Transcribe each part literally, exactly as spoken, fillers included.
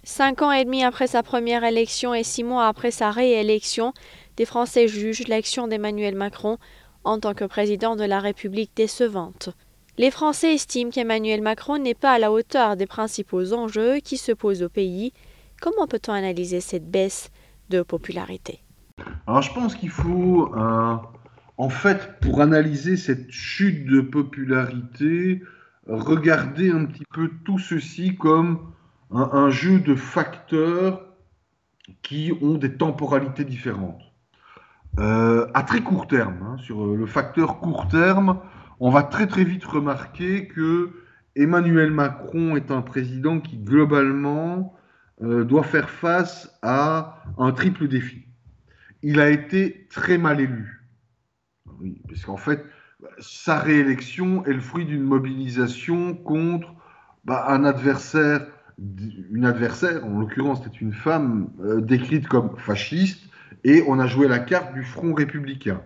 Cinq ans et demi après sa première élection et six mois après sa réélection, des Français jugent l'action d'Emmanuel Macron en tant que président de la République décevante. Les Français estiment qu'Emmanuel Macron n'est pas à la hauteur des principaux enjeux qui se posent au pays. Comment peut-on analyser cette baisse de popularité? Alors je pense qu'il faut, euh, en fait, pour analyser cette chute de popularité, regarder un petit peu tout ceci comme un, un jeu de facteurs qui ont des temporalités différentes. Euh, à très court terme, hein, sur le facteur court terme, on va très très vite remarquer que Emmanuel Macron est un président qui globalement euh, doit faire face à un triple défi. Il a été très mal élu. Oui, parce qu'en fait, sa réélection est le fruit d'une mobilisation contre bah, un adversaire, une adversaire, en l'occurrence c'était une femme euh, décrite comme fasciste, et on a joué la carte du Front républicain.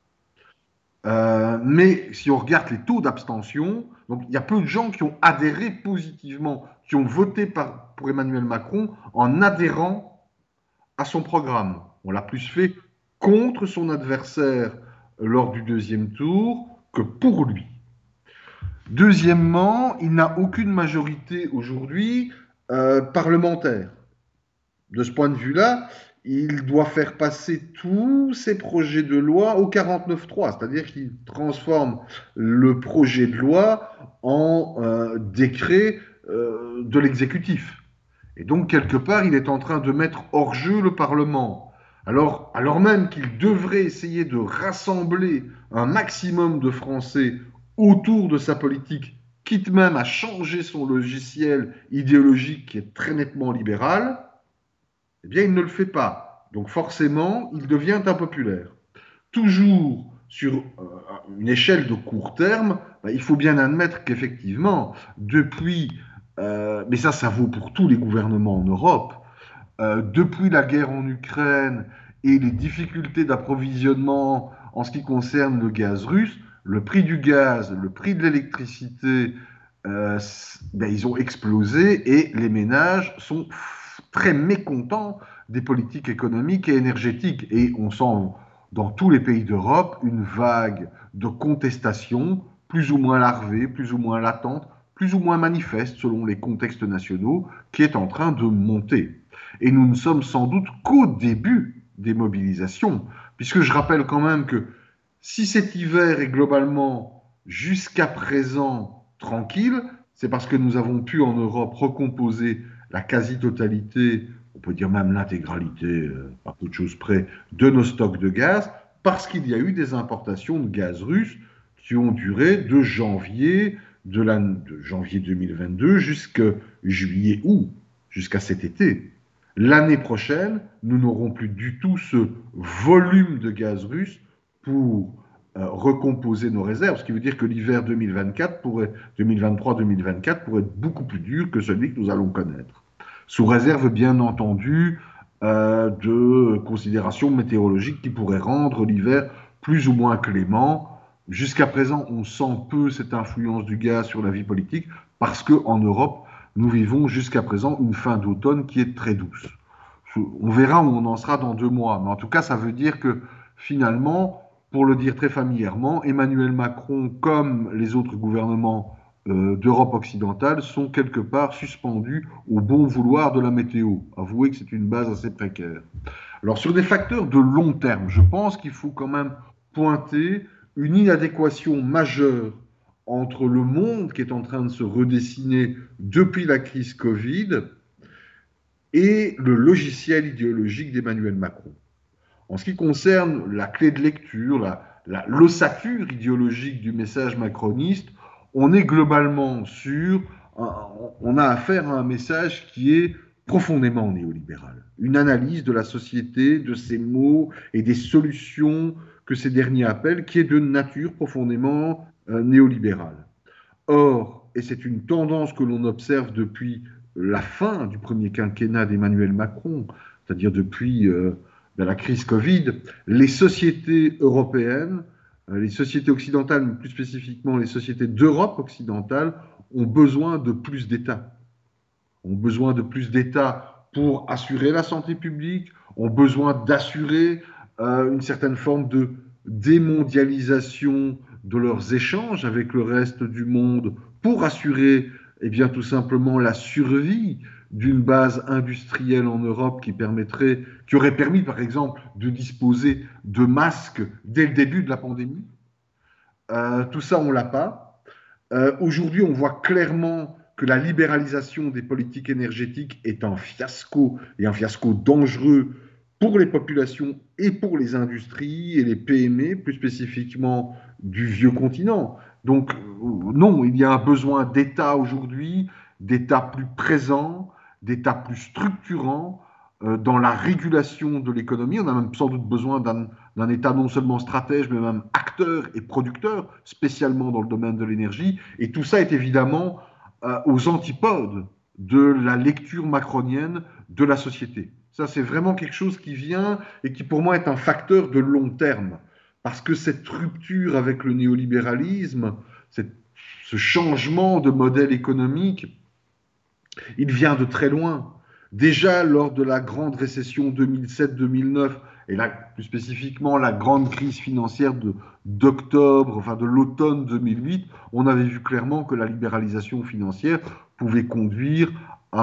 Euh, mais si on regarde les taux d'abstention, donc il y a peu de gens qui ont adhéré positivement, qui ont voté par, pour Emmanuel Macron en adhérant à son programme. On l'a plus fait contre son adversaire lors du deuxième tour que pour lui. Deuxièmement, il n'a aucune majorité aujourd'hui euh, parlementaire. De ce point de vue-là, il doit faire passer tous ses projets de loi au quarante-neuf trois, c'est-à-dire qu'il transforme le projet de loi en euh, décret euh, de l'exécutif. Et donc, quelque part, il est en train de mettre hors jeu le Parlement. Alors, alors même qu'il devrait essayer de rassembler un maximum de Français autour de sa politique, quitte même à changer son logiciel idéologique qui est très nettement libéral, eh bien, il ne le fait pas. Donc, forcément, il devient impopulaire. Toujours sur euh, une échelle de court terme, bah, il faut bien admettre qu'effectivement, depuis, euh, mais ça, ça vaut pour tous les gouvernements en Europe, euh, depuis la guerre en Ukraine et les difficultés d'approvisionnement en ce qui concerne le gaz russe, le prix du gaz, le prix de l'électricité, euh, ben, ils ont explosé et les ménages sont très mécontents des politiques économiques et énergétiques. Et on sent dans tous les pays d'Europe une vague de contestation, plus ou moins larvée, plus ou moins latente, plus ou moins manifeste selon les contextes nationaux, qui est en train de monter. Et nous ne sommes sans doute qu'au début des mobilisations, puisque je rappelle quand même que si cet hiver est globalement jusqu'à présent tranquille, c'est parce que nous avons pu en Europe recomposer la quasi-totalité, on peut dire même l'intégralité, euh, à peu de choses près, de nos stocks de gaz, parce qu'il y a eu des importations de gaz russe qui ont duré de janvier, de, la, de janvier deux mille vingt-deux jusqu'à juillet-août, jusqu'à cet été. L'année prochaine, nous n'aurons plus du tout ce volume de gaz russe pour euh, recomposer nos réserves, ce qui veut dire que l'hiver deux mille vingt-quatre pourrait, deux mille vingt-trois deux mille vingt-quatre pourrait être beaucoup plus dur que celui que nous allons connaître. Sous réserve, bien entendu, euh, de considérations météorologiques qui pourraient rendre l'hiver plus ou moins clément. Jusqu'à présent, on sent peu cette influence du gaz sur la vie politique parce qu'en Europe, nous vivons jusqu'à présent une fin d'automne qui est très douce. On verra où on en sera dans deux mois, mais en tout cas, ça veut dire que finalement, pour le dire très familièrement, Emmanuel Macron, comme les autres gouvernements euh, d'Europe occidentale, sont quelque part suspendus au bon vouloir de la météo. Avouez que c'est une base assez précaire. Alors, sur des facteurs de long terme, je pense qu'il faut quand même pointer une inadéquation majeure entre le monde qui est en train de se redessiner depuis la crise Covid et le logiciel idéologique d'Emmanuel Macron. En ce qui concerne la clé de lecture, la, la, l'ossature idéologique du message macroniste, on est globalement sur, on a affaire à un message qui est profondément néolibéral. Une analyse de la société, de ses maux et des solutions que ces derniers appellent, qui est de nature profondément euh, néolibérale. Or, et c'est une tendance que l'on observe depuis la fin du premier quinquennat d'Emmanuel Macron, c'est-à-dire depuis euh, la crise Covid, les sociétés européennes, euh, les sociétés occidentales, mais plus spécifiquement les sociétés d'Europe occidentale, ont besoin de plus d'États. ont besoin de plus d'État pour assurer la santé publique, ont besoin d'assurer euh, une certaine forme de démondialisation de leurs échanges avec le reste du monde pour assurer eh bien, tout simplement la survie d'une base industrielle en Europe qui permettrait, qui aurait permis, par exemple, de disposer de masques dès le début de la pandémie. Euh, tout ça, on ne l'a pas. Euh, Aujourd'hui, on voit clairement que la libéralisation des politiques énergétiques est un fiasco, et un fiasco dangereux pour les populations et pour les industries et les P M E, plus spécifiquement du vieux continent. Donc, euh, non, il y a un besoin d'État aujourd'hui, d'État plus présent, d'État plus structurant euh, dans la régulation de l'économie. On a même sans doute besoin d'un d'un État non seulement stratège, mais même acteur et producteur, spécialement dans le domaine de l'énergie. Et tout ça est évidemment euh, aux antipodes de la lecture macronienne de la société. Ça, c'est vraiment quelque chose qui vient et qui, pour moi, est un facteur de long terme. Parce que cette rupture avec le néolibéralisme, cette, ce changement de modèle économique, il vient de très loin. Déjà lors de la grande récession deux mille sept deux mille neuf, et là plus spécifiquement la grande crise financière de, d'octobre, enfin de l'automne deux mille huit, on avait vu clairement que la libéralisation financière pouvait conduire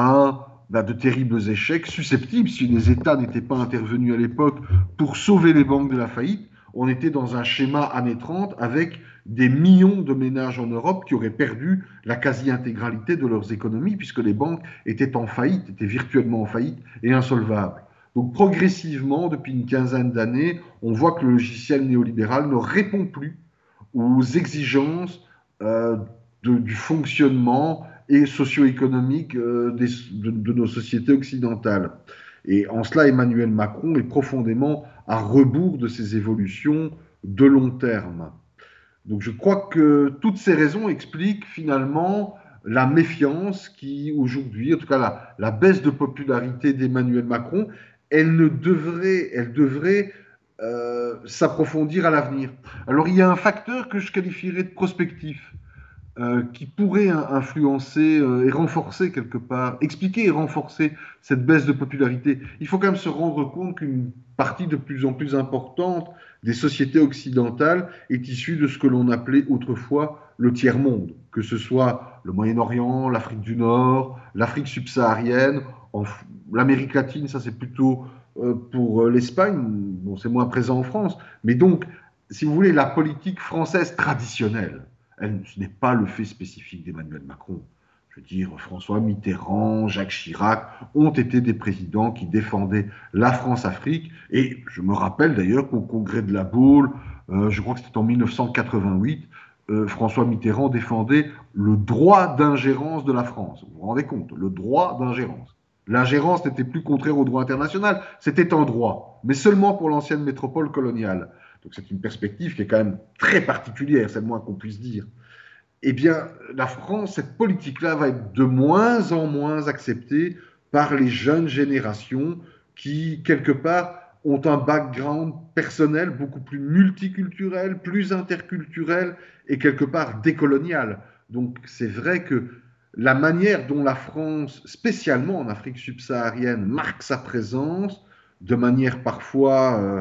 à ben, de terribles échecs susceptibles, si les États n'étaient pas intervenus à l'époque pour sauver les banques de la faillite, on était dans un schéma années trente avec des millions de ménages en Europe qui auraient perdu la quasi-intégralité de leurs économies puisque les banques étaient en faillite, étaient virtuellement en faillite et insolvables. Donc progressivement, depuis une quinzaine d'années, on voit que le logiciel néolibéral ne répond plus aux exigences euh, de, du fonctionnement et socio-économique euh, des, de, de nos sociétés occidentales. Et en cela, Emmanuel Macron est profondément à rebours de ces évolutions de long terme. Donc je crois que toutes ces raisons expliquent finalement la méfiance qui aujourd'hui, en tout cas la, la baisse de popularité d'Emmanuel Macron, elle ne devrait, elle devrait euh, s'approfondir à l'avenir. Alors il y a un facteur que je qualifierais de prospectif, euh, qui pourrait influencer euh, et renforcer quelque part, expliquer et renforcer cette baisse de popularité. Il faut quand même se rendre compte qu'une partie de plus en plus importante des sociétés occidentales est issue de ce que l'on appelait autrefois le tiers-monde, que ce soit le Moyen-Orient, l'Afrique du Nord, l'Afrique subsaharienne, l'Amérique latine, ça c'est plutôt euh, pour euh, l'Espagne, bon, c'est moins présent en France, mais donc, si vous voulez, la politique française traditionnelle, elle, ce n'est pas le fait spécifique d'Emmanuel Macron. Je veux dire, François Mitterrand, Jacques Chirac ont été des présidents qui défendaient la France-Afrique. Et je me rappelle d'ailleurs qu'au congrès de la Baule, euh, je crois que c'était en mille neuf cent quatre-vingt-huit, euh, François Mitterrand défendait le droit d'ingérence de la France. Vous vous rendez compte, le droit d'ingérence. L'ingérence n'était plus contraire au droit international, c'était un droit, mais seulement pour l'ancienne métropole coloniale. Donc c'est une perspective qui est quand même très particulière, c'est le moins qu'on puisse dire. Eh bien, la France, cette politique-là va être de moins en moins acceptée par les jeunes générations qui, quelque part, ont un background personnel beaucoup plus multiculturel, plus interculturel et quelque part décolonial. Donc c'est vrai que la manière dont la France, spécialement en Afrique subsaharienne, marque sa présence, de manière parfois... Euh,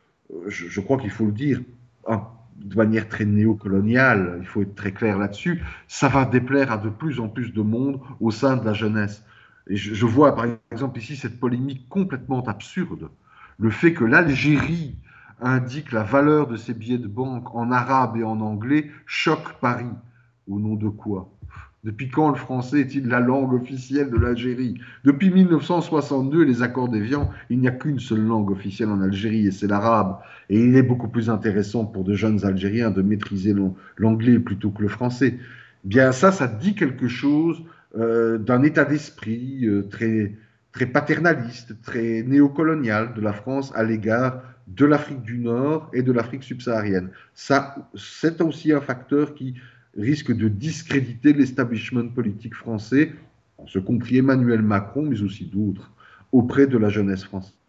je, je crois qu'il faut le dire, de manière très néocoloniale, il faut être très clair là-dessus, ça va déplaire à de plus en plus de monde au sein de la jeunesse. Et je, je vois par exemple ici cette polémique complètement absurde. Le fait que l'Algérie indique la valeur de ses billets de banque en arabe et en anglais choque Paris. Au nom de quoi? Depuis quand le français est-il la langue officielle de l'Algérie? Depuis mille neuf cent soixante-deux, les accords d'Évian, il n'y a qu'une seule langue officielle en Algérie et c'est l'arabe. Et il est beaucoup plus intéressant pour de jeunes Algériens de maîtriser l'anglais plutôt que le français. Bien ça, ça dit quelque chose euh, d'un état d'esprit euh, très, très paternaliste, très néocolonial de la France à l'égard de l'Afrique du Nord et de l'Afrique subsaharienne. Ça, c'est aussi un facteur qui risque de discréditer l'establishment politique français, en ce compris Emmanuel Macron, mais aussi d'autres, auprès de la jeunesse française.